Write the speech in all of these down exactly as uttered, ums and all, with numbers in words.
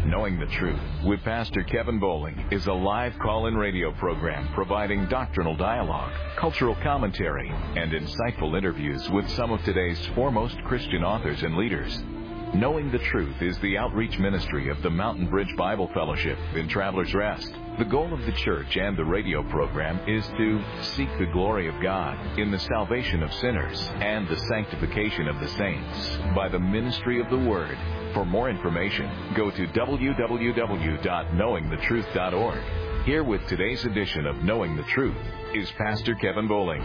Knowing the Truth with Pastor Kevin Bowling is a live call-in radio program providing doctrinal dialogue, cultural commentary, and insightful interviews with some of today's foremost Christian authors and leaders. Knowing the Truth is the outreach ministry of the Mountain Bridge Bible Fellowship in Travelers Rest. The goal of the church and the radio program is to seek the glory of God in the salvation of sinners and the sanctification of the saints by the ministry of the Word. For more information, go to w w w dot knowing the truth dot org. Here with today's edition of Knowing the Truth is Pastor Kevin Bowling.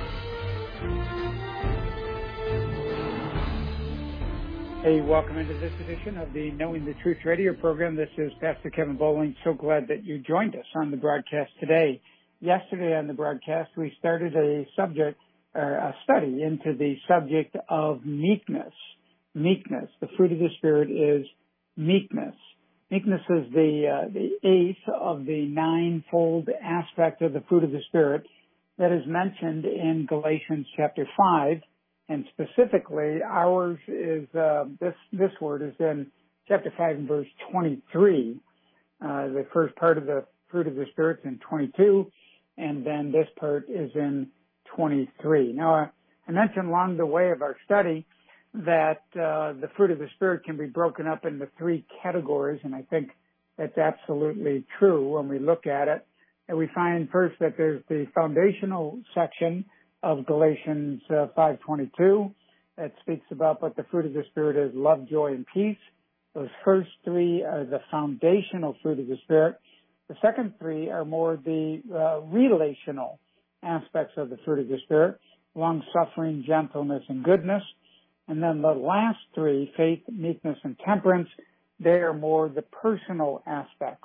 Hey, welcome into this edition of the Knowing the Truth radio program. This is Pastor Kevin Bowling. So glad that you joined us on the broadcast today. Yesterday on the broadcast, we started a subject, or a study into the subject of meekness. Meekness. The fruit of the Spirit is meekness. Meekness is the uh, the eighth of the ninefold aspect of the fruit of the Spirit that is mentioned in Galatians chapter five, and specifically ours is uh, this this word is in chapter five and verse twenty-three. Uh, the first part of the fruit of the Spirit is in twenty-two, and then this part is in twenty-three. Now, I, I mentioned along the way of our study that uh, the fruit of the Spirit can be broken up into three categories, and I think that's absolutely true when we look at it. And we find first that there's the foundational section of Galatians uh, five twenty-two that speaks about what the fruit of the Spirit is: love, joy, and peace. Those first three are the foundational fruit of the Spirit. The second three are more the uh, relational aspects of the fruit of the Spirit: long-suffering, gentleness, and goodness. And then the last three, faith, meekness, and temperance, they are more the personal aspects.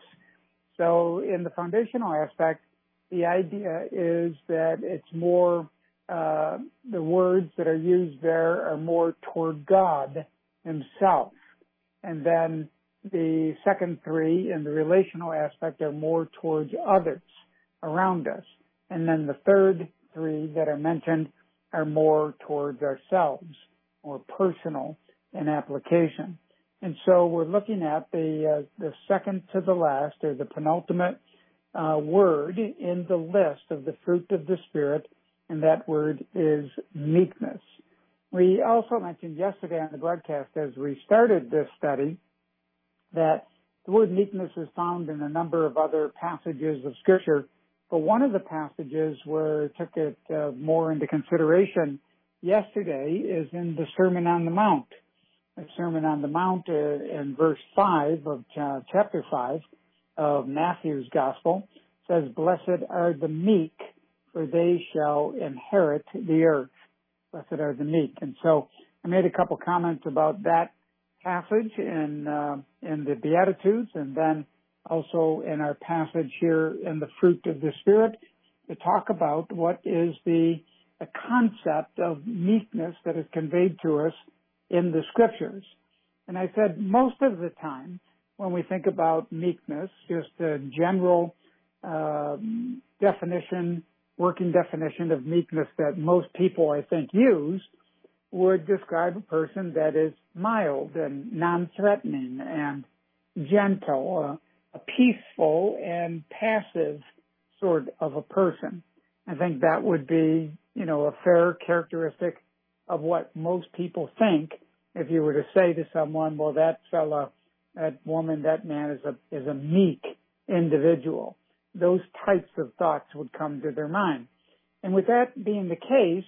So in the foundational aspect, the idea is that it's more, uh, the words that are used there are more toward God Himself. And then the second three in the relational aspect are more towards others around us. And then the third three that are mentioned are more towards ourselves, or personal in application. And so we're looking at the uh, the second to the last, or the penultimate uh, word in the list of the fruit of the Spirit, and that word is meekness. We also mentioned yesterday on the broadcast as we started this study that the word meekness is found in a number of other passages of Scripture, but one of the passages where it took it uh, more into consideration yesterday is in the Sermon on the Mount. The Sermon on the Mount uh, in verse five of uh, chapter five of Matthew's Gospel says, "Blessed are the meek, for they shall inherit the earth." Blessed are the meek. And so I made a couple comments about that passage in, uh, in the Beatitudes, and then also in our passage here in the fruit of the Spirit, to talk about what is the a concept of meekness that is conveyed to us in the Scriptures. And I said most of the time when we think about meekness, just a general uh, definition, working definition of meekness that most people, I think, use would describe a person that is mild and non-threatening and gentle, uh, a peaceful and passive sort of a person. I think that would be, you know, a fair characteristic of what most people think if you were to say to someone, well, that fella, that woman, that man is a is a meek individual. Those types of thoughts would come to their mind. And with that being the case,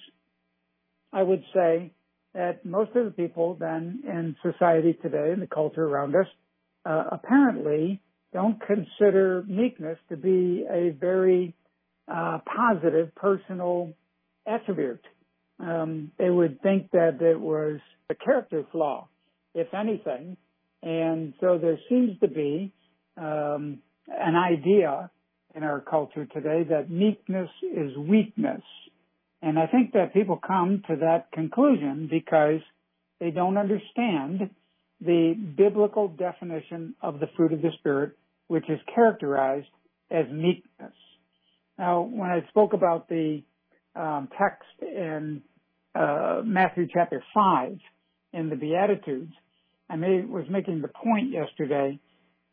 I would say that most of the people then in society today, in the culture around us, uh, apparently don't consider meekness to be a very uh, positive personal attribute. Um, they would think that it was a character flaw, if anything. And so there seems to be um, an idea in our culture today that meekness is weakness. And I think that people come to that conclusion because they don't understand the biblical definition of the fruit of the Spirit, which is characterized as meekness. Now, when I spoke about the um, text in uh, Matthew chapter five in the Beatitudes, I made, was making the point yesterday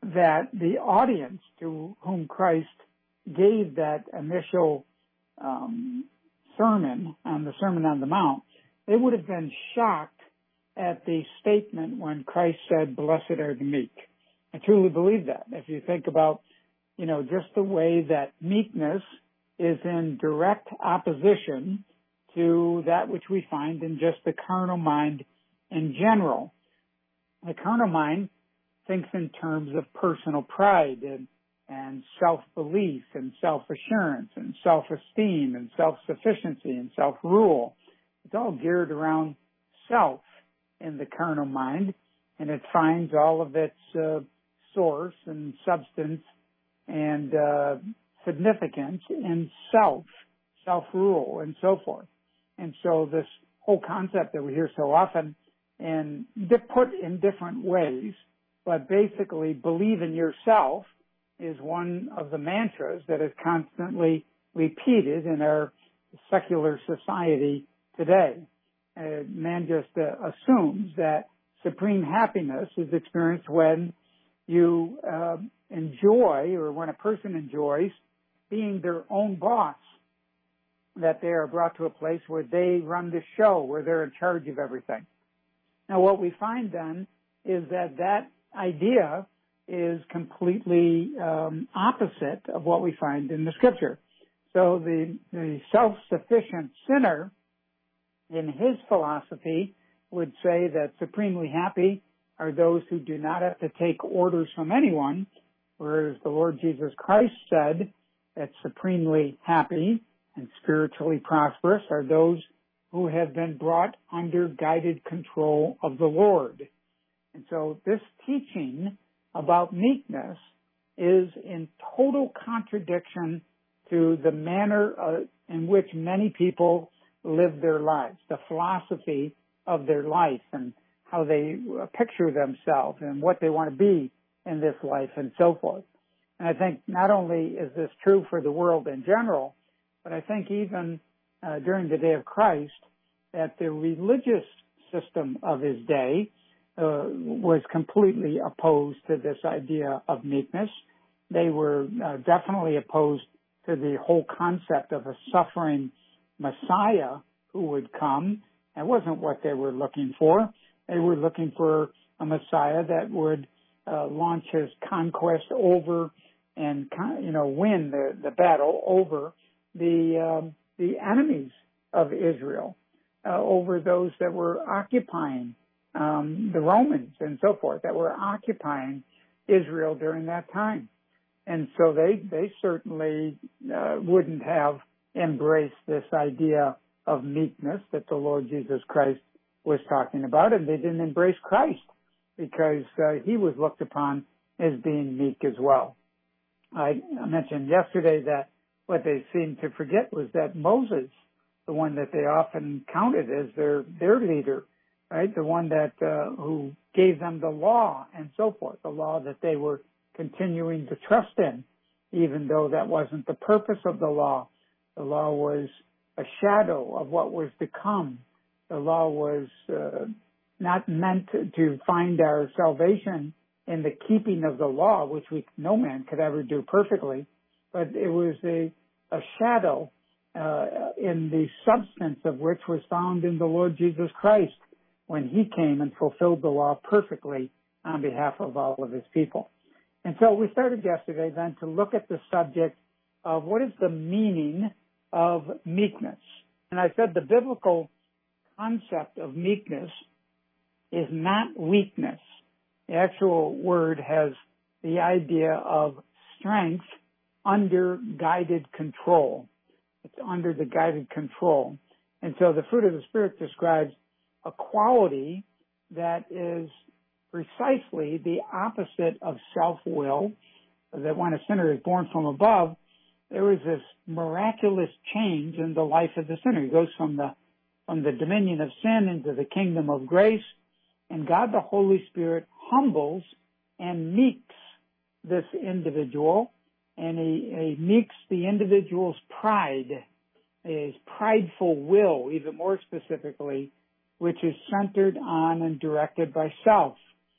that the audience to whom Christ gave that initial um, sermon on the Sermon on the Mount, they would have been shocked at the statement when Christ said, "Blessed are the meek." I truly believe that. If you think about, you know, just the way that meekness is in direct opposition to that which we find in just the carnal mind in general. The carnal mind thinks in terms of personal pride and, and self-belief and self-assurance and self-esteem and self-sufficiency and self-rule. It's all geared around self in the carnal mind, and it finds all of its uh, source and substance and uh, significance in self, self-rule, and so forth. And so this whole concept that we hear so often and put in different ways, but basically believe in yourself is one of the mantras that is constantly repeated in our secular society today. Uh, man just uh, assumes that supreme happiness is experienced when you uh, enjoy, or when a person enjoys being their own boss, that they are brought to a place where they run the show, where they're in charge of everything. Now, what we find then is that that idea is completely um, opposite of what we find in the Scripture. So the, the self-sufficient sinner, in his philosophy, would say that supremely happy are those who do not have to take orders from anyone, whereas the Lord Jesus Christ said that supremely happy and spiritually prosperous are those who have been brought under guided control of the Lord. And so this teaching about meekness is in total contradiction to the manner uh, in which many people live their lives, the philosophy of their life and how they uh, picture themselves and what they want to be in this life and so forth. And I think not only is this true for the world in general, but I think even uh, during the day of Christ, that the religious system of his day uh, was completely opposed to this idea of meekness. They were uh, definitely opposed to the whole concept of a suffering Messiah who would come. That wasn't what they were looking for. They were looking for a Messiah that would uh, launch his conquest over and, you know, win the, the battle over the um, the enemies of Israel, uh, over those that were occupying um, the Romans and so forth, that were occupying Israel during that time. And so they they certainly uh, wouldn't have embraced this idea of meekness that the Lord Jesus Christ was talking about, and they didn't embrace Christ because uh, he was looked upon as being meek as well. I mentioned yesterday that what they seemed to forget was that Moses, the one that they often counted as their their leader, right, the one that uh, who gave them the law and so forth, the law that they were continuing to trust in, even though that wasn't the purpose of the law. The law was a shadow of what was to come. The law was uh, not meant to find our salvation in the keeping of the law, which we, no man could ever do perfectly, but it was a, a shadow uh, in the substance of which was found in the Lord Jesus Christ when he came and fulfilled the law perfectly on behalf of all of his people. And so we started yesterday then to look at the subject of what is the meaning of meekness. And I said the biblical concept of meekness is not weakness. The actual word has the idea of strength under guided control. It's under the guided control. And so the fruit of the Spirit describes a quality that is precisely the opposite of self-will, that when a sinner is born from above, there is this miraculous change in the life of the sinner. He goes from the from the dominion of sin into the kingdom of grace, and God the Holy Spirit humbles and meeks this individual, and he, he meeks the individual's pride, his prideful will, even more specifically, which is centered on and directed by self.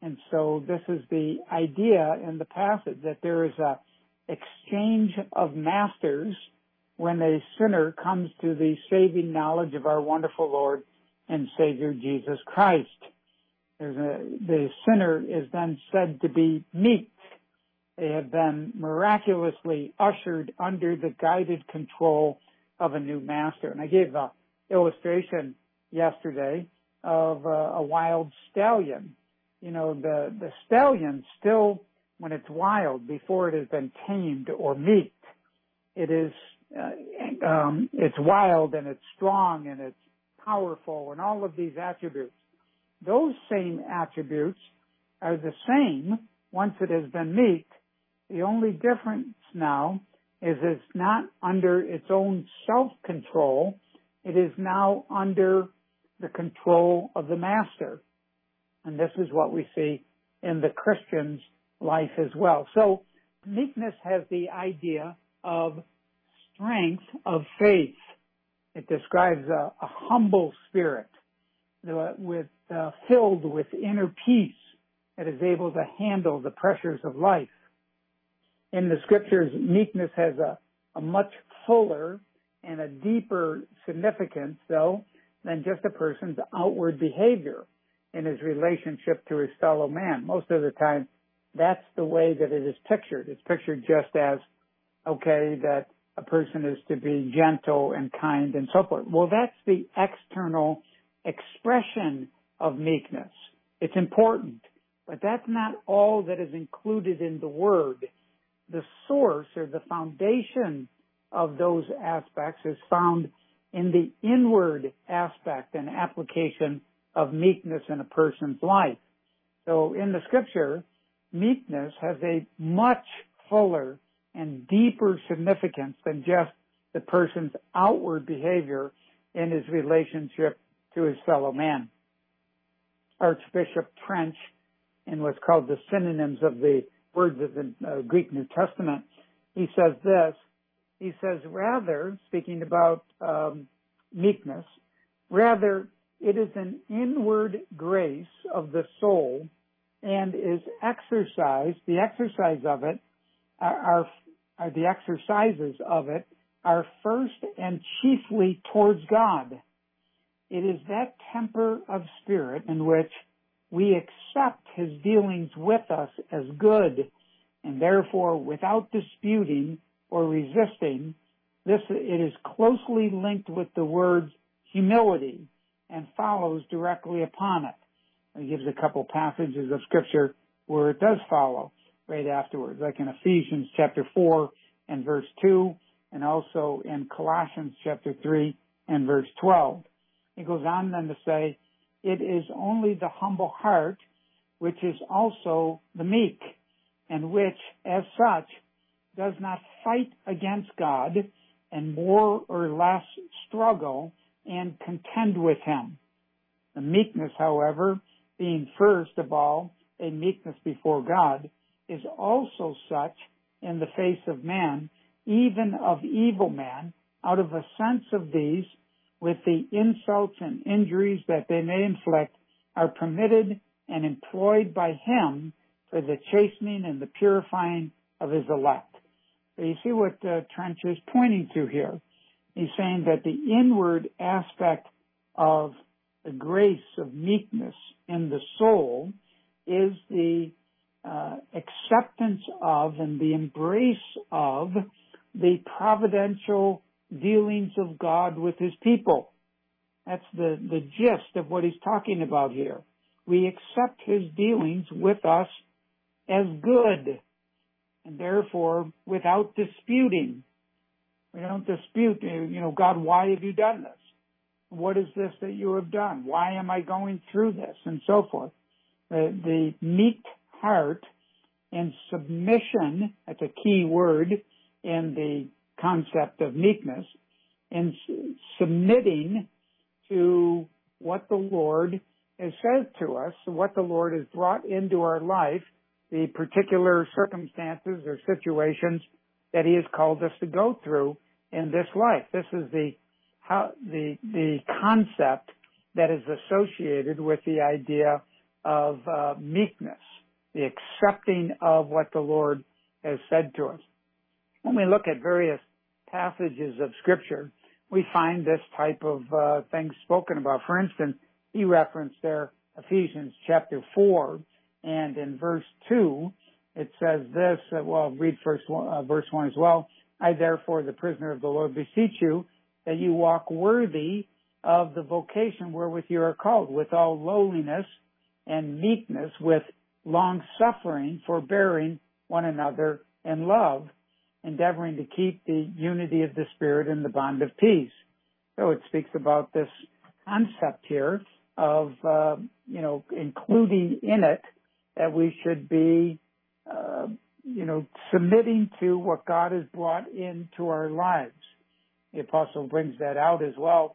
And so this is the idea in the passage, that there is a exchange of masters when a sinner comes to the saving knowledge of our wonderful Lord and Savior Jesus Christ. There's a, the sinner is then said to be meek. They have been miraculously ushered under the guided control of a new master. And I gave an illustration yesterday of a, a wild stallion. You know, the, the stallion still, when it's wild, before it has been tamed or meeked, it is, uh, um, it's wild and it's strong and it's powerful and all of these attributes. Those same attributes are the same once it has been meeked. The only difference now is it's not under its own self-control. It is now under the control of the master. And this is what we see in the Christian's life as well. So meekness has the idea of strength of faith. It describes a, a humble spirit uh, with uh, filled with inner peace that is able to handle the pressures of life. In the scriptures, meekness has a, a much fuller and a deeper significance, though, than just a person's outward behavior in his relationship to his fellow man. Most of the time, that's the way that it is pictured. It's pictured just as, okay, that a person is to be gentle and kind and so forth. Well, that's the external expression of meekness. It's important, but that's not all that is included in the word. The source or the foundation of those aspects is found in the inward aspect and application of meekness in a person's life. So in the scripture, meekness has a much fuller and deeper significance than just the person's outward behavior in his relationship to his fellow man. Archbishop Trench, in what's called the synonyms of the words of the uh, Greek New Testament, he says this. He says, rather, speaking about um, meekness, rather it is an inward grace of the soul and is exercised, the exercise of it, are, are, are the exercises of it are first and chiefly towards God. It is that temper of spirit in which we accept his dealings with us as good, and therefore, without disputing or resisting, this it is closely linked with the words humility and follows directly upon it. He gives a couple passages of scripture where it does follow right afterwards, like in Ephesians chapter four and verse two, and also in Colossians chapter three and verse twelve. He goes on then to say, it is only the humble heart which is also the meek, and which, as such, does not fight against God and more or less struggle and contend with him. The meekness, however, being first of all a meekness before God, is also such in the face of man, even of evil man, out of a sense of these, with the insults and injuries that they may inflict, are permitted and employed by him for the chastening and the purifying of his elect. So you see what uh, Trench is pointing to here. He's saying that the inward aspect of the grace of meekness in the soul is the uh, acceptance of and the embrace of the providential dealings of God with his people. That's the, the gist of what he's talking about here. We accept his dealings with us as good, and therefore without disputing. We don't dispute, you know, God, why have you done this? What is this that you have done? Why am I going through this? And so forth. The, the meek heart and submission, that's a key word in the concept of meekness, and submitting to what the Lord has said to us, what the Lord has brought into our life, the particular circumstances or situations that he has called us to go through in this life. This is the how the the concept that is associated with the idea of uh, meekness, the accepting of what the Lord has said to us. When we look at various passages of Scripture, we find this type of uh, thing spoken about. For instance, he referenced there Ephesians chapter four, and in verse two, it says this, uh, well, I'll read first, uh, verse one as well. I therefore, the prisoner of the Lord, beseech you that you walk worthy of the vocation wherewith you are called, with all lowliness and meekness, with long suffering, forbearing one another in love, endeavoring to keep the unity of the Spirit in the bond of peace. So it speaks about this concept here of, uh, you know, including in it that we should be, uh, you know, submitting to what God has brought into our lives. The apostle brings that out as well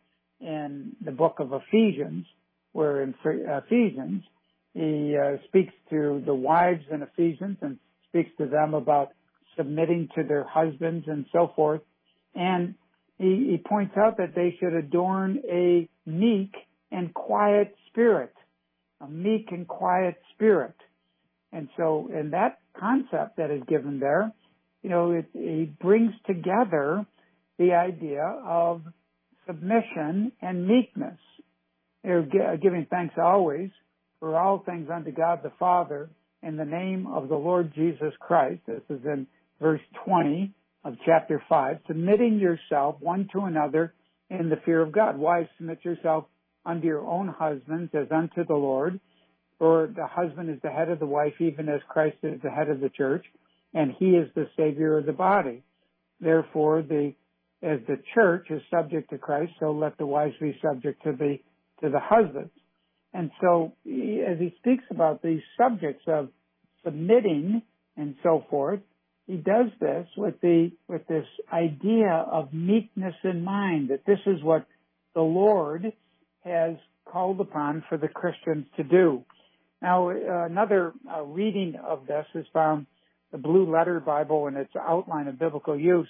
in the book of Ephesians, where in Ephesians, he uh, speaks to the wives in Ephesians and speaks to them about submitting to their husbands and so forth. And he, he points out that they should adorn a meek and quiet spirit, a meek and quiet spirit. And so in that concept that is given there, you know, it, it brings together the idea of submission and meekness. They're giving thanks always for all things unto God the Father in the name of the Lord Jesus Christ. This is in verse twenty of chapter five, submitting yourself one to another in the fear of God. Wives, submit yourself unto your own husbands as unto the Lord. For the husband is the head of the wife, even as Christ is the head of the church, and he is the Savior of the body. Therefore, the as the church is subject to Christ, so let the wives be subject to the to the husbands. And so, as he speaks about these subjects of submitting and so forth, he does this with the with this idea of meekness in mind, that this is what the Lord has called upon for the Christians to do. Now, uh, another uh, reading of this is found the Blue Letter Bible in its outline of biblical use.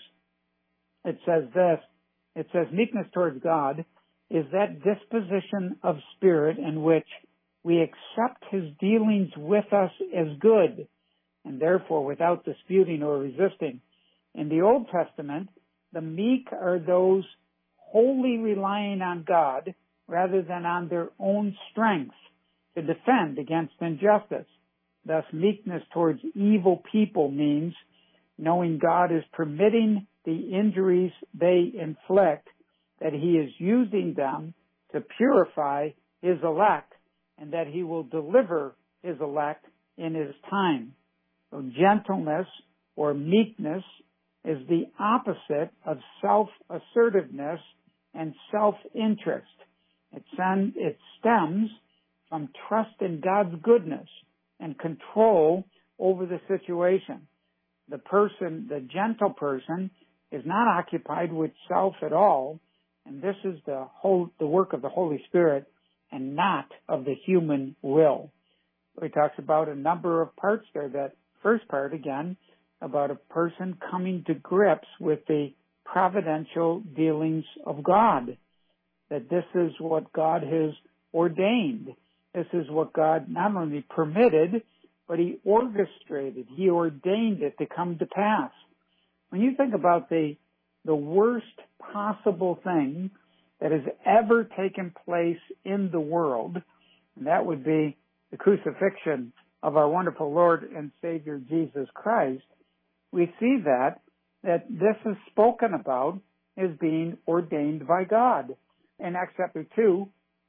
It says this, it says, meekness towards God is that disposition of spirit in which we accept his dealings with us as good, and therefore without disputing or resisting. In the Old Testament, the meek are those wholly relying on God rather than on their own strength to defend against injustice. Thus, meekness towards evil people means knowing God is permitting the injuries they inflict, that he is using them to purify his elect, and that he will deliver his elect in his time. So gentleness or meekness is the opposite of self-assertiveness and self-interest. It, sen- it stems from trust in God's goodness and control over the situation. The person, the gentle person, is not occupied with self at all, and this is the whole, the work of the Holy Spirit and not of the human will. He talks about a number of parts there. That first part, again, about a person coming to grips with the providential dealings of God, that this is what God has ordained. This is what God not only permitted, but he orchestrated, he ordained it to come to pass. When you think about the the worst possible thing that has ever taken place in the world, and that would be the crucifixion of our wonderful Lord and Savior Jesus Christ, we see that that this is spoken about as being ordained by God. In Acts chapter two,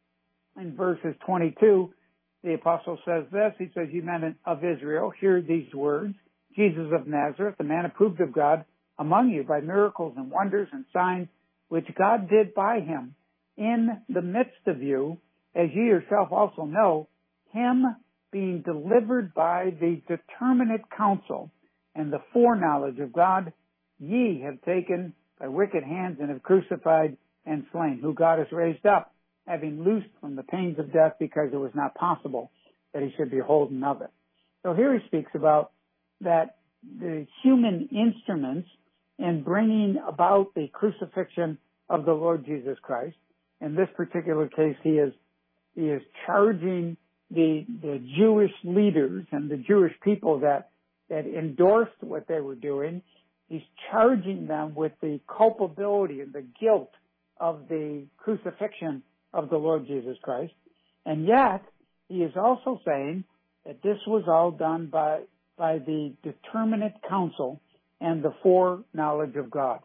in verses twenty-two, the apostle says this, he says, "You men of Israel, hear these words, Jesus of Nazareth, the man approved of God among you by miracles and wonders and signs, which God did by him in the midst of you, as ye yourself also know, him being delivered by the determinate counsel and the foreknowledge of God, ye have taken by wicked hands and have crucified and slain, who God has raised up, having loosed from the pains of death, because it was not possible that he should be holden of it." So here he speaks about that the human instruments in bringing about the crucifixion of the Lord Jesus Christ. In this particular case, he is he is charging the the Jewish leaders and the Jewish people that that endorsed what they were doing. He's charging them with the culpability and the guilt of the crucifixion of the Lord Jesus Christ. And yet, he is also saying that this was all done by by the determinate counsel and the foreknowledge of God.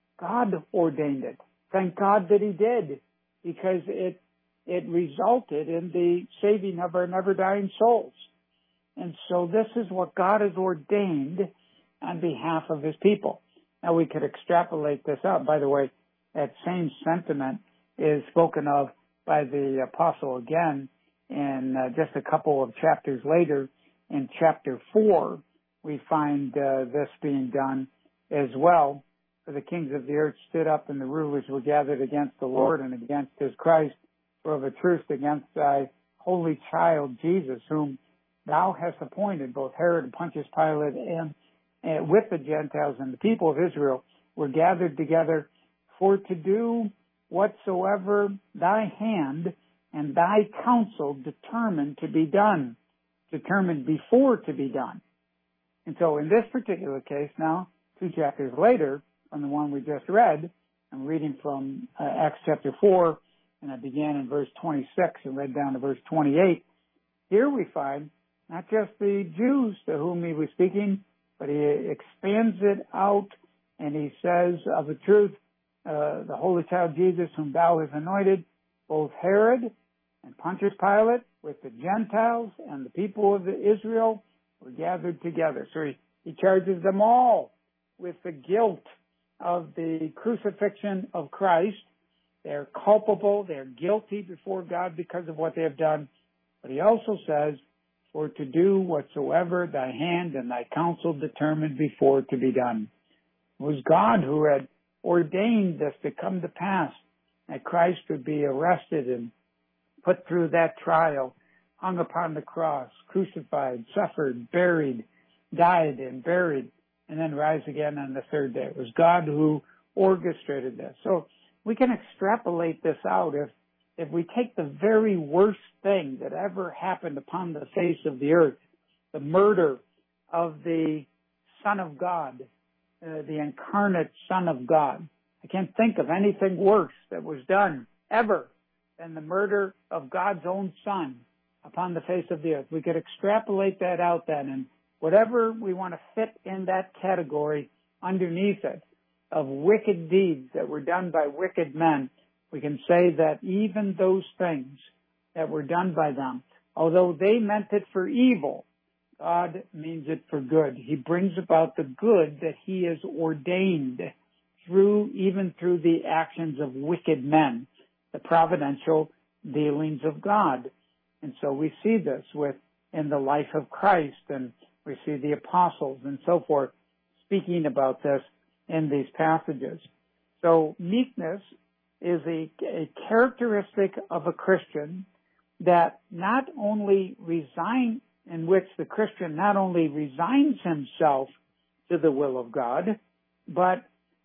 God ordained it. Thank God that he did, because it it resulted in the saving of our never-dying souls. And so this is what God has ordained on behalf of his people. Now, we could extrapolate this out. By the way, that same sentiment is spoken of by the apostle again in uh, just a couple of chapters later. In chapter four, we find uh, this being done as well. For the kings of the earth stood up, and the rulers were gathered against the Lord and against his Christ, for of a truth against thy holy child Jesus, whom thou hast appointed, both Herod and Pontius Pilate, and, and with the Gentiles and the people of Israel were gathered together for to do whatsoever thy hand and thy counsel determined to be done, determined before to be done. And so in this particular case now, two chapters later, from the one we just read, I'm reading from uh, Acts chapter four, and I began in verse twenty-six and read down to verse twenty-eight. Here we find not just the Jews to whom he was speaking, but he expands it out, and he says, of a truth, uh, the holy child Jesus, whom thou hast anointed, both Herod and Pontius Pilate, with the Gentiles and the people of Israel, were gathered together. So he, he charges them all with the guilt of the crucifixion of Christ. They're culpable, they're guilty before God because of what they have done. But he also says, for to do whatsoever thy hand and thy counsel determined before to be done. It was God who had ordained this to come to pass, that Christ would be arrested and put through that trial, hung upon the cross, crucified, suffered, buried, died and buried, and then rise again on the third day. It was God who orchestrated this. So we can extrapolate this out. If if we take the very worst thing that ever happened upon the face of the earth, the murder of the Son of God, uh, the incarnate Son of God, I can't think of anything worse that was done ever than the murder of God's own Son upon the face of the earth. We could extrapolate that out then, and whatever we want to fit in that category underneath it of wicked deeds that were done by wicked men, we can say that even those things that were done by them, although they meant it for evil, God means it for good. He brings about the good that he has ordained through, even through the actions of wicked men, the providential dealings of God. And so we see this with in the life of Christ, and we see the apostles and so forth speaking about this in these passages. So meekness is a, a characteristic of a Christian that not only resign, in which the Christian not only resigns himself to the will of God, but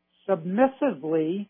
submissively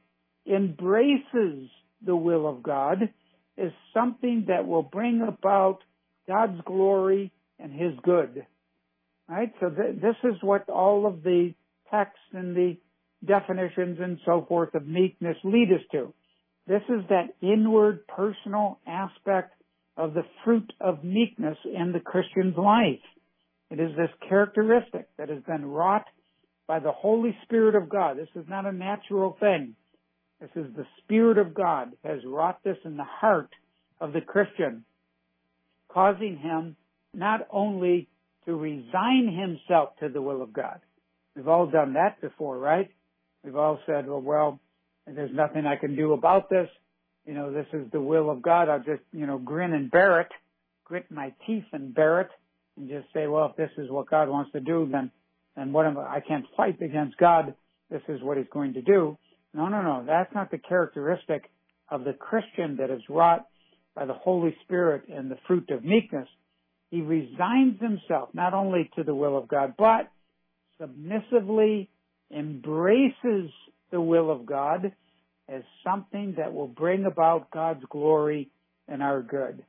embraces the will of God as something that will bring about God's glory and his good. Right? So th- this is what all of the texts and the definitions and so forth of meekness lead us to. This is that inward personal aspect of the fruit of meekness in the Christian's life. It is this characteristic that has been wrought by the Holy Spirit of God. This is not a natural thing. This is the Spirit of God has wrought this in the heart of the Christian, causing him not only to resign himself to the will of God. We've all done that before, right? We've all said, well, well, there's nothing I can do about this. You know, this is the will of God. I'll just, you know, grin and bear it, grit my teeth and bear it, and just say, well, if this is what God wants to do, then, then what am I? I can't fight against God. This is what he's going to do. No, no, no. That's not the characteristic of the Christian that is wrought by the Holy Spirit and the fruit of meekness. He resigns himself not only to the will of God, but submissively embraces the will of God as something that will bring about God's glory and our good.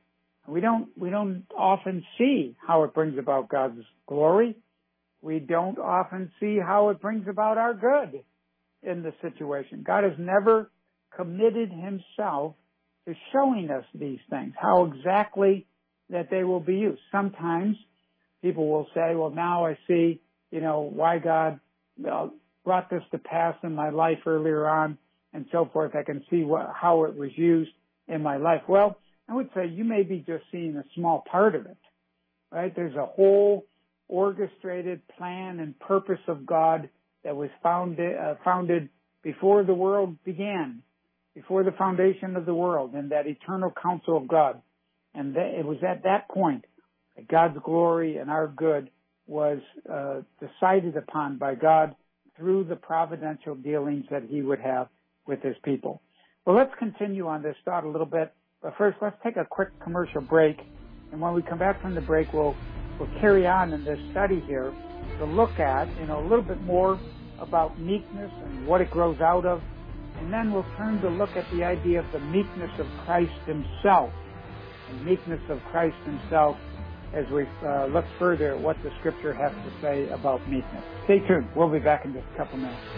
We don't, we don't often see how it brings about God's glory. We don't often see how it brings about our good in the situation. God has never committed himself to showing us these things, how exactly that they will be used. Sometimes people will say, well, now I see, you know, why God uh, brought this to pass in my life earlier on and so forth. I can see what, how it was used in my life. Well, I would say you may be just seeing a small part of it, right? There's a whole orchestrated plan and purpose of God that was founded, uh, founded before the world began, before the foundation of the world, in that eternal counsel of God. And that, it was at that point that God's glory and our good was uh, decided upon by God through the providential dealings that he would have with his people. Well, let's continue on this thought a little bit. But first, let's take a quick commercial break. And when we come back from the break, we'll, we'll carry on in this study here to look at, you know, a little bit more about meekness and what it grows out of. And then we'll turn to look at the idea of the meekness of Christ himself. The meekness of Christ himself as we uh, look further at what the Scripture has to say about meekness. Stay tuned. We'll be back in just a couple minutes.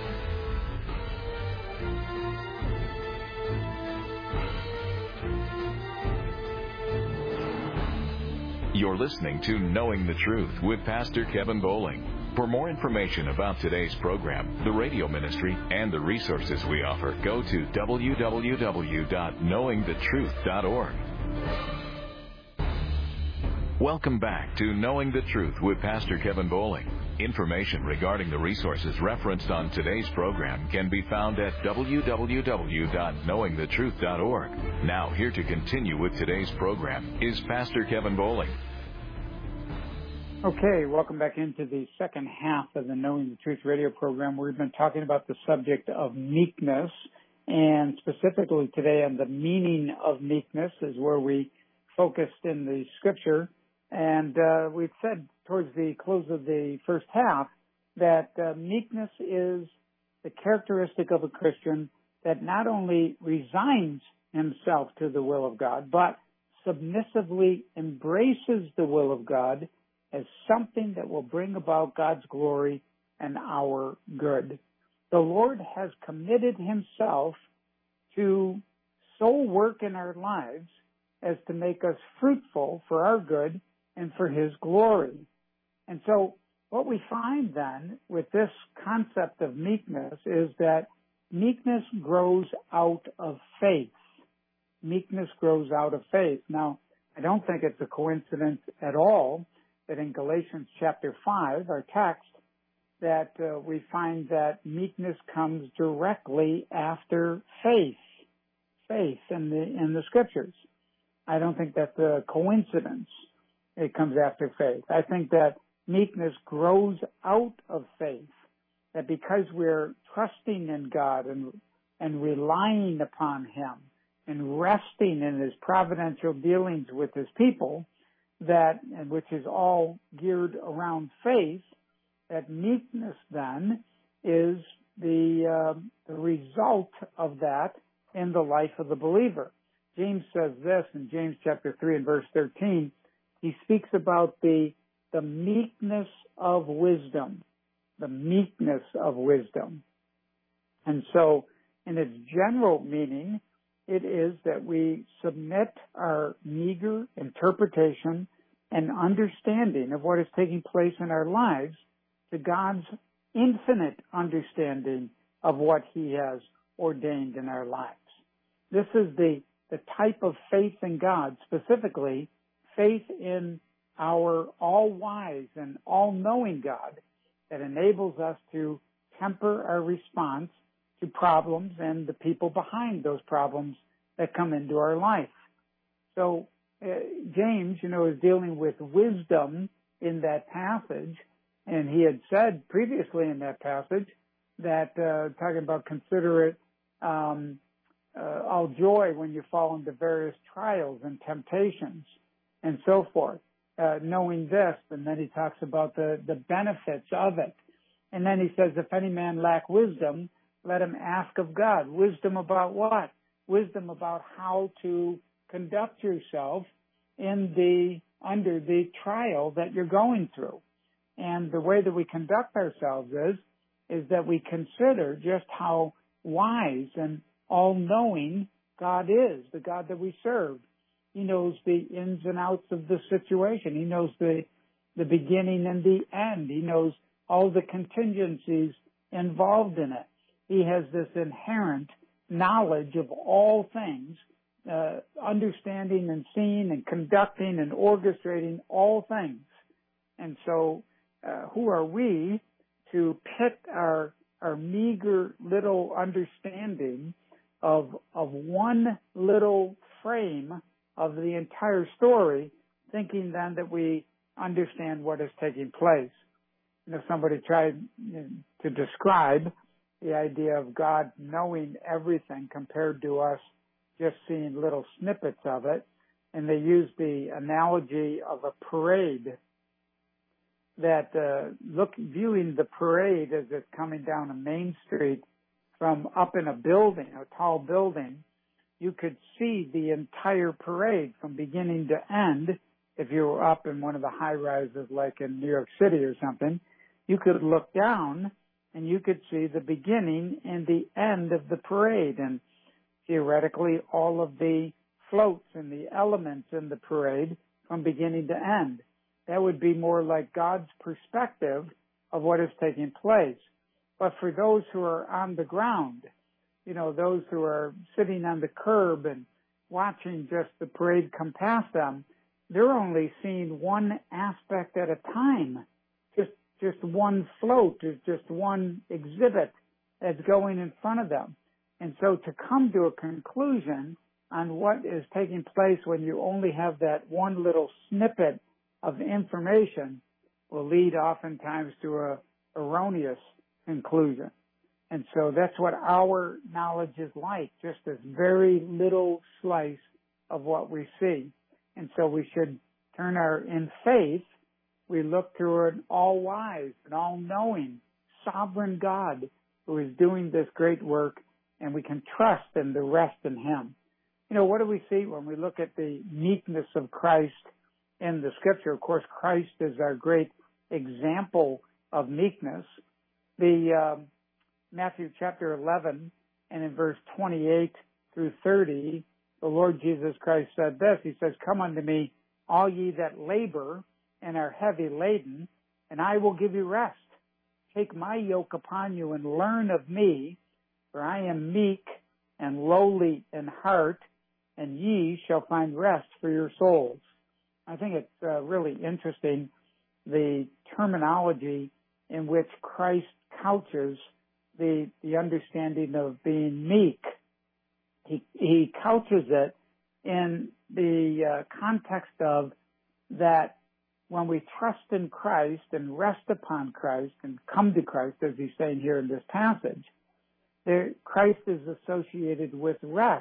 You're listening to Knowing the Truth with Pastor Kevin Bowling. For more information about today's program, the radio ministry, and the resources we offer, go to w w w dot knowing the truth dot org. Welcome back to Knowing the Truth with Pastor Kevin Bowling. Information regarding the resources referenced on today's program can be found at w w w dot knowing the truth dot org. Now, here to continue with today's program is Pastor Kevin Bowling. Okay, welcome back into the second half of the Knowing the Truth radio program. We've been talking about the subject of meekness, and specifically today on the meaning of meekness is where we focused in the Scripture. And uh, we've said towards the close of the first half that uh, meekness is the characteristic of a Christian that not only resigns himself to the will of God, but submissively embraces the will of God as something that will bring about God's glory and our good. The Lord has committed himself to so work in our lives as to make us fruitful for our good and for his glory. And so what we find then with this concept of meekness is that meekness grows out of faith. Meekness grows out of faith. Now, I don't think it's a coincidence at all that in Galatians chapter five, our text, that uh, we find that meekness comes directly after faith. Faith in the, in the Scriptures. I don't think that's a coincidence. It comes after faith. I think that meekness grows out of faith. That because we're trusting in God and, and relying upon him and resting in his providential dealings with his people, that, and which is all geared around faith, that meekness then is the, uh, the result of that in the life of the believer. James says this in James chapter three and verse thirteen. He speaks about the, the meekness of wisdom, the meekness of wisdom. And so in its general meaning, it is that we submit our meager interpretation and understanding of what is taking place in our lives to God's infinite understanding of what he has ordained in our lives. This is the, the type of faith in God, specifically faith in our all-wise and all-knowing God that enables us to temper our response to problems and the people behind those problems that come into our life. So uh, James, you know, is dealing with wisdom in that passage, and he had said previously in that passage that, uh, talking about consider it um, uh, all joy when you fall into various trials and temptations and so forth, uh, knowing this, and then he talks about the, the benefits of it. And then he says, if any man lack wisdom, let him ask of God. Wisdom about what? Wisdom about how to conduct yourself in the, under the trial that you're going through. And the way that we conduct ourselves is, is that we consider just how wise and all-knowing God is, the God that we serve. He knows the ins and outs of the situation. He knows the, the beginning and the end. He knows all the contingencies involved in it. He has this inherent knowledge of all things, uh, understanding and seeing and conducting and orchestrating all things. And so, uh, who are we to pit our, our meager little understanding of, of one little frame of the entire story, thinking then that we understand what is taking place? You know, somebody tried to describe the idea of God knowing everything compared to us just seeing little snippets of it, and they used the analogy of a parade, that uh, look, viewing the parade as it's coming down a main street from up in a building, a tall building, you could see the entire parade from beginning to end. If you were up in one of the high rises like in New York City or something, you could look down and you could see the beginning and the end of the parade, and theoretically all of the floats and the elements in the parade from beginning to end. That would be more like God's perspective of what is taking place. But for those who are on the ground, you know, those who are sitting on the curb and watching just the parade come past them, they're only seeing one aspect at a time. Just, just one float is just one exhibit that's going in front of them. And so to come to a conclusion on what is taking place when you only have that one little snippet of information will lead oftentimes to a erroneous conclusion. And so that's what our knowledge is like, just this very little slice of what we see. And so we should turn our, in faith, we look to an all-wise and all-knowing, sovereign God who is doing this great work, and we can trust in the rest in Him. You know, what do we see when we look at the meekness of Christ in the Scripture? Of course, Christ is our great example of meekness. The uh, Matthew chapter eleven, and in verse twenty-eight through thirty, the Lord Jesus Christ said this. He says, "Come unto me, all ye that labor and are heavy laden, and I will give you rest. Take my yoke upon you and learn of me, for I am meek and lowly in heart, and ye shall find rest for your souls." I think it's uh, really interesting, the terminology in which Christ couches the the understanding of being meek. He, he couches it in the uh, context of that when we trust in Christ and rest upon Christ and come to Christ, as he's saying here in this passage, there, Christ is associated with rest.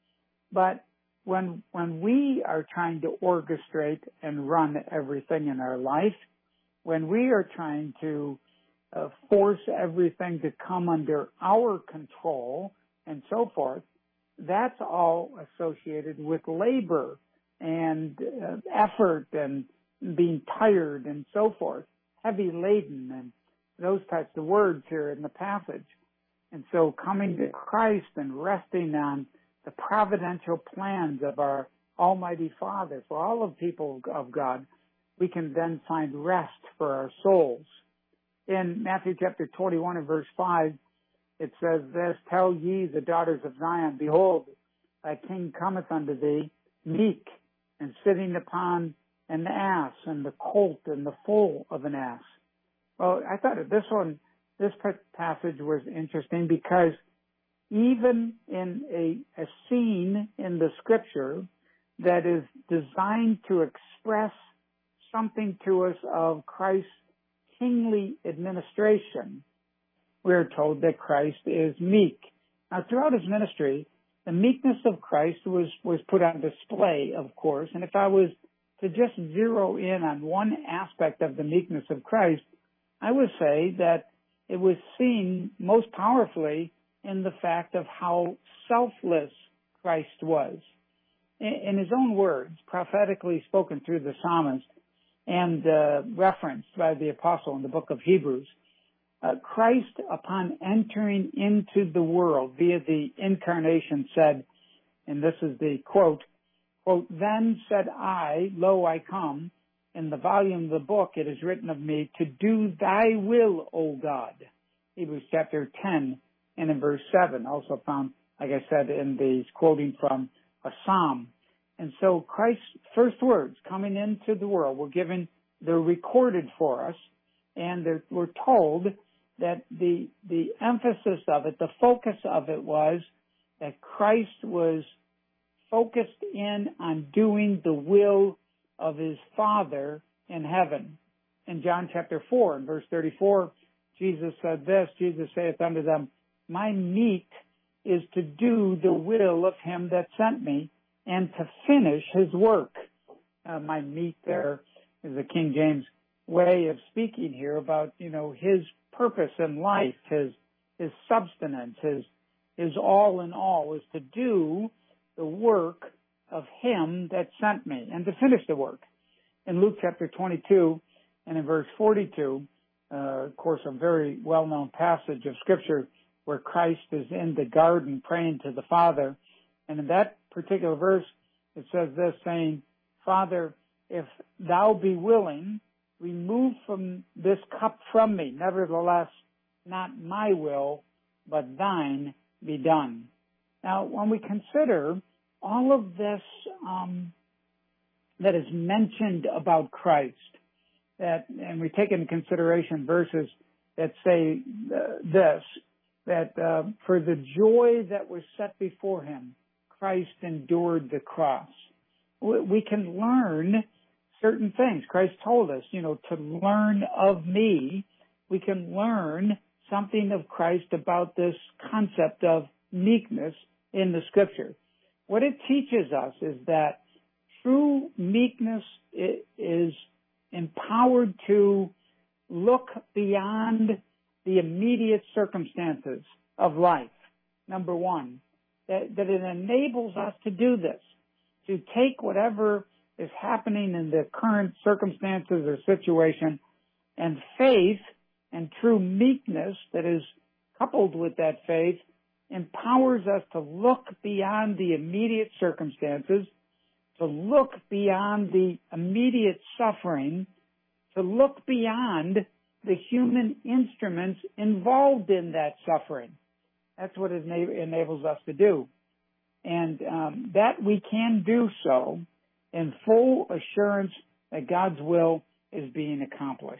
But when when we are trying to orchestrate and run everything in our life, when we are trying to uh, force everything to come under our control and so forth, that's all associated with labor and uh, effort and being tired and so forth, heavy laden and those types of words here in the passage. And so coming to Christ and resting on the providential plans of our Almighty Father for all of people of God, we can then find rest for our souls. In Matthew chapter twenty-one and verse five, it says this, "Tell ye the daughters of Zion, behold, thy king cometh unto thee, meek, and sitting upon an ass, and the colt and the foal of an ass." Well, I thought this one, this passage was interesting because even in a, a scene in the Scripture that is designed to express something to us of Christ's kingly administration, we're told that Christ is meek. Now, throughout his ministry, the meekness of Christ was, was put on display, of course, and if I was to just zero in on one aspect of the meekness of Christ, I would say that it was seen most powerfully in the fact of how selfless Christ was. in his own words, prophetically spoken through the psalmist and uh, referenced by the apostle in the book of Hebrews, uh, Christ, upon entering into the world via the incarnation, said, and this is the quote, quote, "Then said I, lo, I come. In the volume of the book it is written of me, to do thy will, O God." Hebrews chapter ten and in verse seven, also found, like I said, in these quoting from a psalm. And so Christ's first words coming into the world were given, they're recorded for us, and they're, we're told that the, the emphasis of it, the focus of it was that Christ was focused in on doing the will of his Father in heaven. In John chapter four, in verse thirty-four, Jesus said this, Jesus saith unto them, "My meat is to do the will of him that sent me, and to finish his work." Uh, my meat there is the King James way of speaking here about, you know, his purpose in life, his his substance, his his all in all is to do the work of him that sent me and to finish the work. In Luke chapter twenty-two and in verse forty-two, uh, of course, a very well-known passage of Scripture where Christ is in the garden praying to the Father. And in that particular verse, it says this, saying, "Father, if thou be willing, remove from this cup from me. Nevertheless, not my will, but thine be done." Now, when we consider all of this um, that is mentioned about Christ, that, and we take into consideration verses that say uh, this, that uh, for the joy that was set before him, Christ endured the cross. We can learn certain things. Christ told us, you know, to learn of me. We can learn something of Christ about this concept of meekness in the Scripture. What it teaches us is that true meekness is empowered to look beyond the immediate circumstances of life, number one. That, that it enables us to do this, to take whatever is happening in the current circumstances or situation, and faith and true meekness that is coupled with that faith empowers us to look beyond the immediate circumstances, to look beyond the immediate suffering, to look beyond the human instruments involved in that suffering. That's what it enables us to do. And um, that we can do so in full assurance that God's will is being accomplished.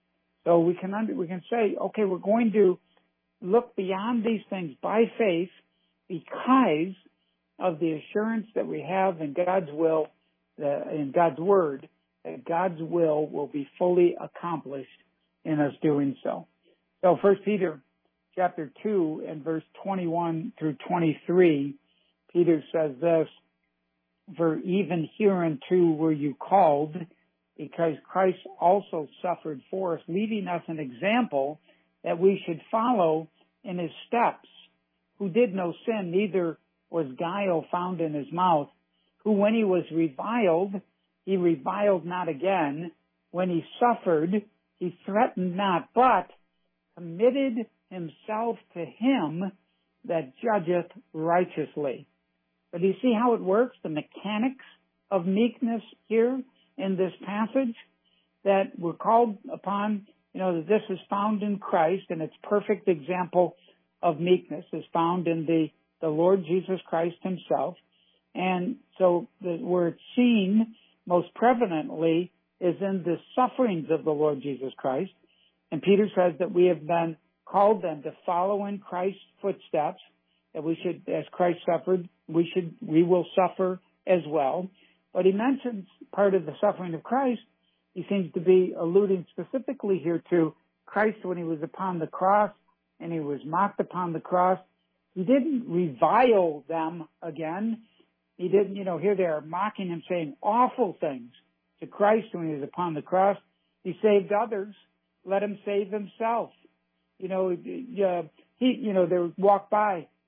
So we can under, we can say, okay, we're going to look beyond these things by faith because of the assurance that we have in God's will, uh, in God's word, that God's will will be fully accomplished in us doing so. So First Peter chapter two and verse twenty-one through twenty-three, Peter says this, "For even hereunto were you called, because Christ also suffered for us, leaving us an example that we should follow in his steps, who did no sin, neither was guile found in his mouth, who when he was reviled, he reviled not again. When he suffered, he threatened not, but committed himself to him that judgeth righteously." But do you see how it works, the mechanics of meekness here in this passage? That we're called upon, you know, that this is found in Christ, and its perfect example of meekness is found in the, the Lord Jesus Christ himself. And so the, where it's seen most prevalently is in the sufferings of the Lord Jesus Christ. And Peter says that we have been called then to follow in Christ's footsteps, that we should, as Christ suffered, we should, we will suffer as well. But he mentions part of the suffering of Christ. He seems to be alluding specifically here to Christ when he was upon the cross and he was mocked upon the cross. He didn't revile them again. He didn't, you know, here they are mocking him, saying awful things to Christ when he was upon the cross. He saved others. Let him save himself. You know, uh, he, you know, they would walk by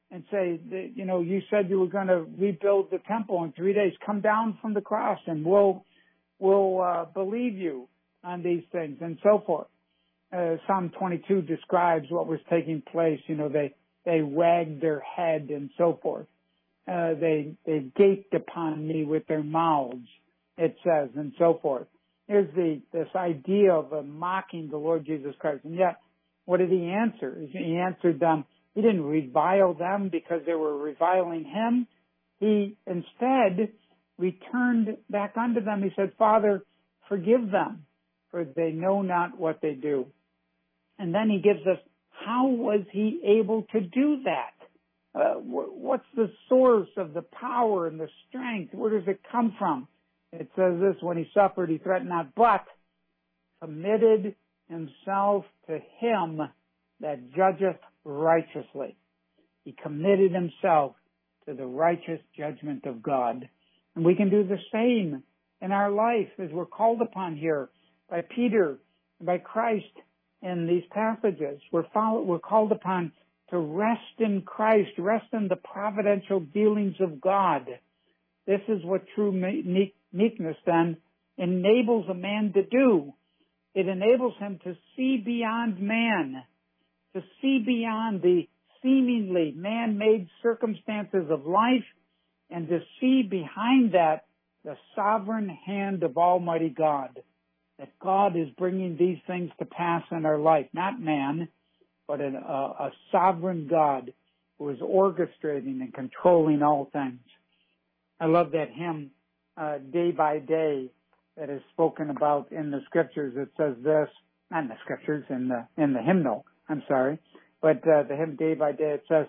and say, that, you know, you said you were going to rebuild the temple in three days. Come down from the cross and we'll, we'll uh, believe you on these things, and so forth. Uh, Psalm twenty-two describes what was taking place. You know, they, they wagged their head and so forth. Uh, they, they gaped upon me with their mouths, it says, and so forth. Here's the, this idea of uh, mocking the Lord Jesus Christ. And yet, what did he answer? He answered them. He didn't revile them because they were reviling him. He instead returned back unto them. He said, Father, forgive them, for they know not what they do. And then he gives us, how was he able to do that? Uh, what's the source of the power and the strength? Where does it come from? It says this, when he suffered, he threatened not, but committed himself to him that judgeth righteously. He committed himself to the righteous judgment of God. And we can do the same in our life as we're called upon here by Peter, by Christ in these passages. We're, follow, we're called upon to rest in Christ, rest in the providential dealings of God. This is what true meekness then enables a man to do. It enables him to see beyond man, to see beyond the seemingly man-made circumstances of life, and to see behind that the sovereign hand of Almighty God, that God is bringing these things to pass in our life, not man, but an, a, a sovereign God who is orchestrating and controlling all things. I love that hymn, uh, Day by Day, that is spoken about in the scriptures. It says this, not in the scriptures, in the, in the hymnal, I'm sorry, but uh, the hymn Day by Day, it says,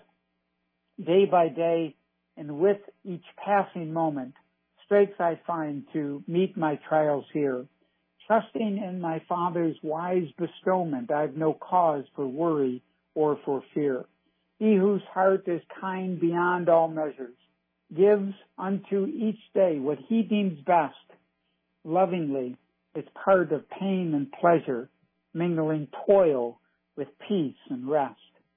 day by day, and with each passing moment, straits I find to meet my trials here. Trusting in my Father's wise bestowment, I've no cause for worry or for fear. He whose heart is kind beyond all measures gives unto each day what he deems best. Lovingly, it's part of pain and pleasure, mingling toil with peace and rest.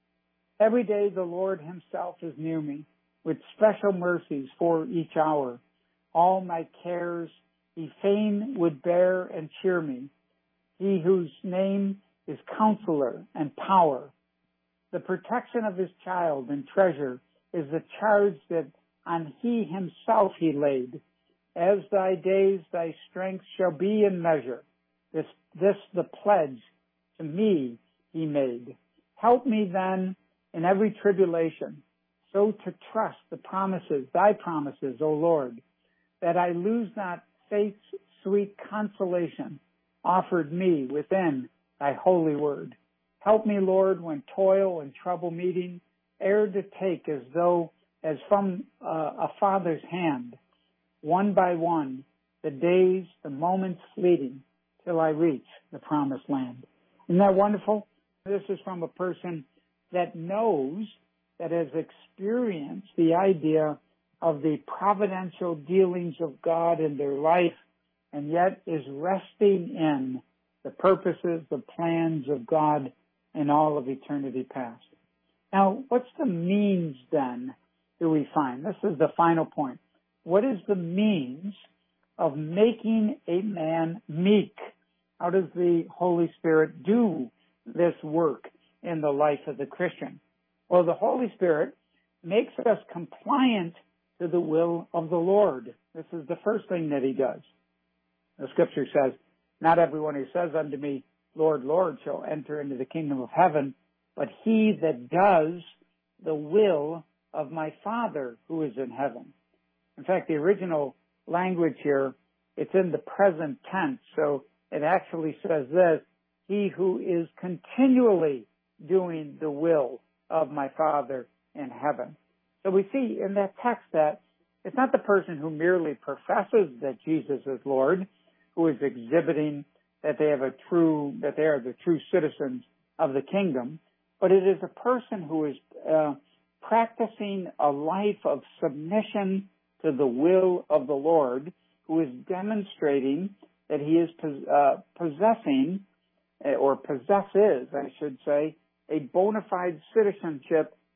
Every day the Lord himself is near me, with special mercies for each hour. All my cares he fain would bear and cheer me. He whose name is Counselor and Power. The protection of his child and treasure is the charge that on he himself he laid. As thy days, thy strength shall be in measure. This, this the pledge to me he made. Help me then in every tribulation, so to trust the promises, thy promises, O Lord, that I lose not faith's sweet consolation offered me within thy holy word. Help me, Lord, when toil and trouble meeting, ere to take as though as from uh, a father's hand, one by one, the days, the moments fleeting, till I reach the promised land. Isn't that wonderful? This is from a person that knows, that has experienced the idea of the providential dealings of God in their life, and yet is resting in the purposes, the plans of God in all of eternity past. Now, what's the means then do we find? This is the final point. What is the means of making a man meek? How does the Holy Spirit do this work in the life of the Christian? Well, the Holy Spirit makes us compliant to the will of the Lord. This is the first thing that he does. The scripture says, not everyone who says unto me, Lord, Lord, shall enter into the kingdom of heaven, but he that does the will of my Father who is in heaven. In fact, the original language here, it's in the present tense, so it actually says this, he who is continually doing the will of my Father in heaven. So we see in that text that it's not the person who merely professes that Jesus is Lord, who is exhibiting that they have a true, that they are the true citizens of the kingdom, but it is a person who is uh, practicing a life of submission to the will of the Lord, who is demonstrating that he is uh, possessing, or possesses, I should say, a bona fide citizenship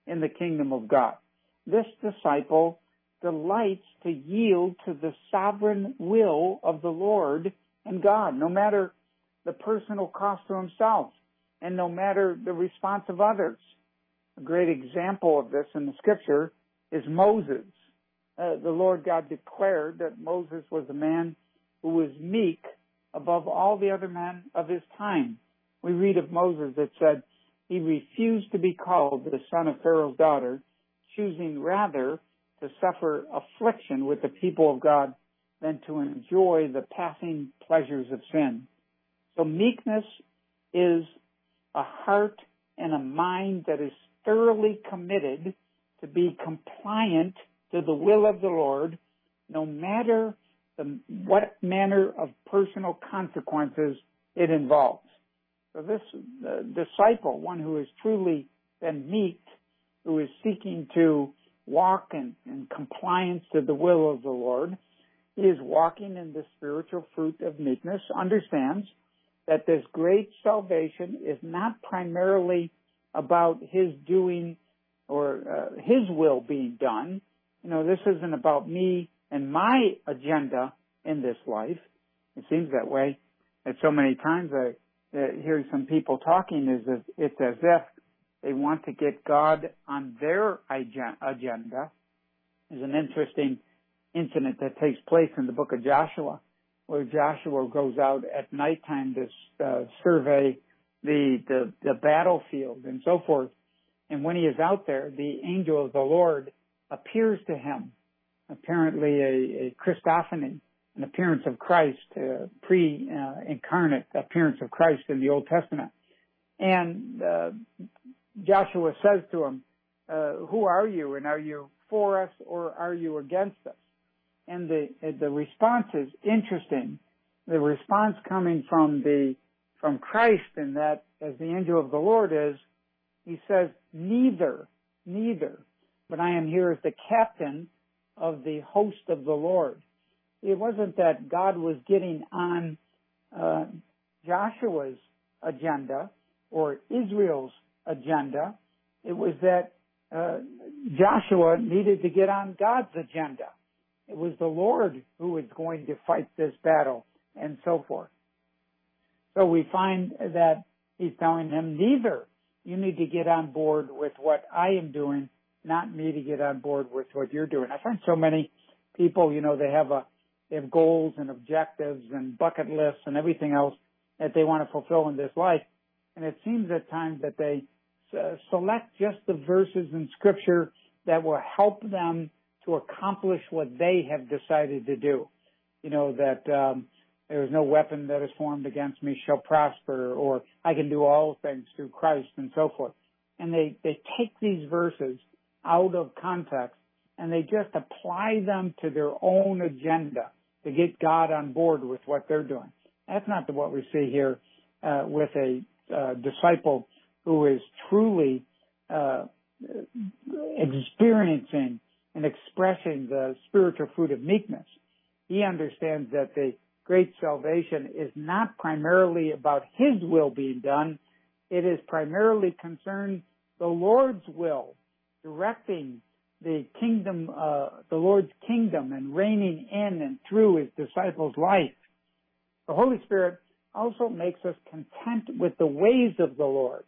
in the kingdom of God. This disciple delights to yield to the sovereign will of the Lord and God, no matter the personal cost to himself and no matter the response of others. A great example of this in the scripture is Moses. Uh, the Lord God declared that Moses was a man who was meek above all the other men of his time. We read of Moses that said he refused to be called the son of Pharaoh's daughter, choosing rather to suffer affliction with the people of God than to enjoy the passing pleasures of sin. So meekness is a heart and a mind that is thoroughly committed to be compliant to the will of the Lord, no matter the, what manner of personal consequences it involves. So this uh, disciple, one who has truly been meek, who is seeking to walk in, in compliance to the will of the Lord, he is walking in the spiritual fruit of meekness, understands that this great salvation is not primarily about his doing or uh, his will being done. You know, this isn't about me and my agenda in this life. It seems that way. And so many times I uh, hear some people talking is that it's as if they want to get God on their agenda. There's an interesting incident that takes place in the book of Joshua, where Joshua goes out at nighttime to uh, survey the, the the battlefield and so forth. And when he is out there, the angel of the Lord appears to him, apparently a, a Christophany, an appearance of Christ, uh, pre-incarnate uh, appearance of Christ in the Old Testament. And uh, Joshua says to him, uh, who are you, and are you for us or are you against us? And the the response is interesting. The response coming from the from Christ, in that, as the angel of the Lord is, he says, neither, neither, but I am here as the captain of the host of the Lord. It wasn't that God was getting on uh, Joshua's agenda or Israel's agenda. It was that uh, Joshua needed to get on God's agenda. It was the Lord who was going to fight this battle and so forth. So we find that he's telling him, neither. You need to get on board with what I am doing, not me to get on board with what you're doing. I find so many people, you know, they have a they have goals and objectives and bucket lists and everything else that they want to fulfill in this life. And it seems at times that they uh, select just the verses in Scripture that will help them to accomplish what they have decided to do. You know, that um, there is no weapon that is formed against me shall prosper, or I can do all things through Christ, and so forth. And they, they take these verses out of context and they just apply them to their own agenda to get God on board with what they're doing. That's not what we see here uh, with a uh, disciple who is truly uh, experiencing and expressing the spiritual fruit of meekness. He understands that the great salvation is not primarily about his will being done. It is primarily concerned the Lord's will, directing the kingdom, uh, the Lord's kingdom, and reigning in and through his disciples' life. The Holy Spirit also makes us content with the ways of the Lord.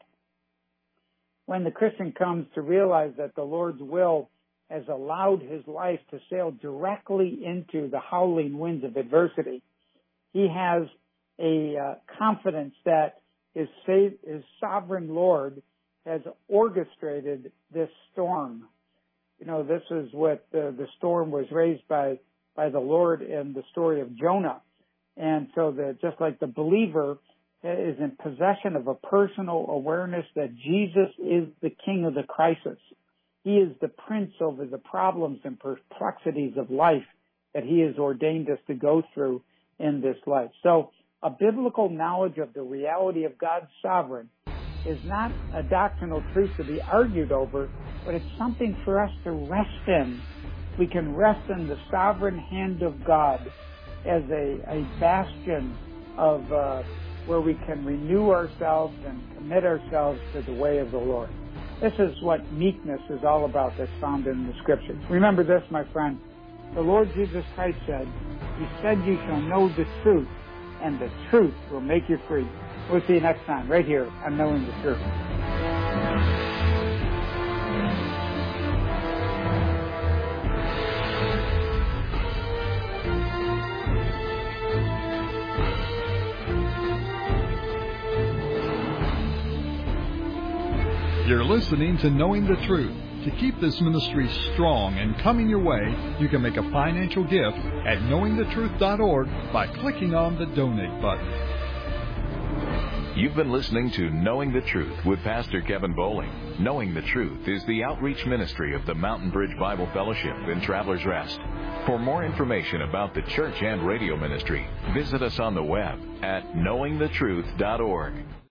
When the Christian comes to realize that the Lord's will has allowed his life to sail directly into the howling winds of adversity, he has a uh, confidence that his, sa- his sovereign Lord has orchestrated this storm. You know, this is what uh, the storm was raised by, by the Lord in the story of Jonah. And so that just like the believer is in possession of a personal awareness that Jesus is the king of the crisis. He is the prince over the problems and perplexities of life that he has ordained us to go through in this life. So a biblical knowledge of the reality of God's sovereign is not a doctrinal truth to be argued over, but it's something for us to rest in. We can rest in the sovereign hand of God as a, a bastion of uh, where we can renew ourselves and commit ourselves to the way of the Lord. This is what meekness is all about that's found in the Scriptures. Remember this, my friend. The Lord Jesus Christ said, He said you shall know the truth, and the truth will make you free. We'll see you next time, right here on Knowing the Truth. You're listening to Knowing the Truth. To keep this ministry strong and coming your way, you can make a financial gift at knowing the truth dot org by clicking on the donate button. You've been listening to Knowing the Truth with Pastor Kevin Bowling. Knowing the Truth is the outreach ministry of the Mountain Bridge Bible Fellowship in Travelers Rest. For more information about the church and radio ministry, visit us on the web at knowing the truth dot org.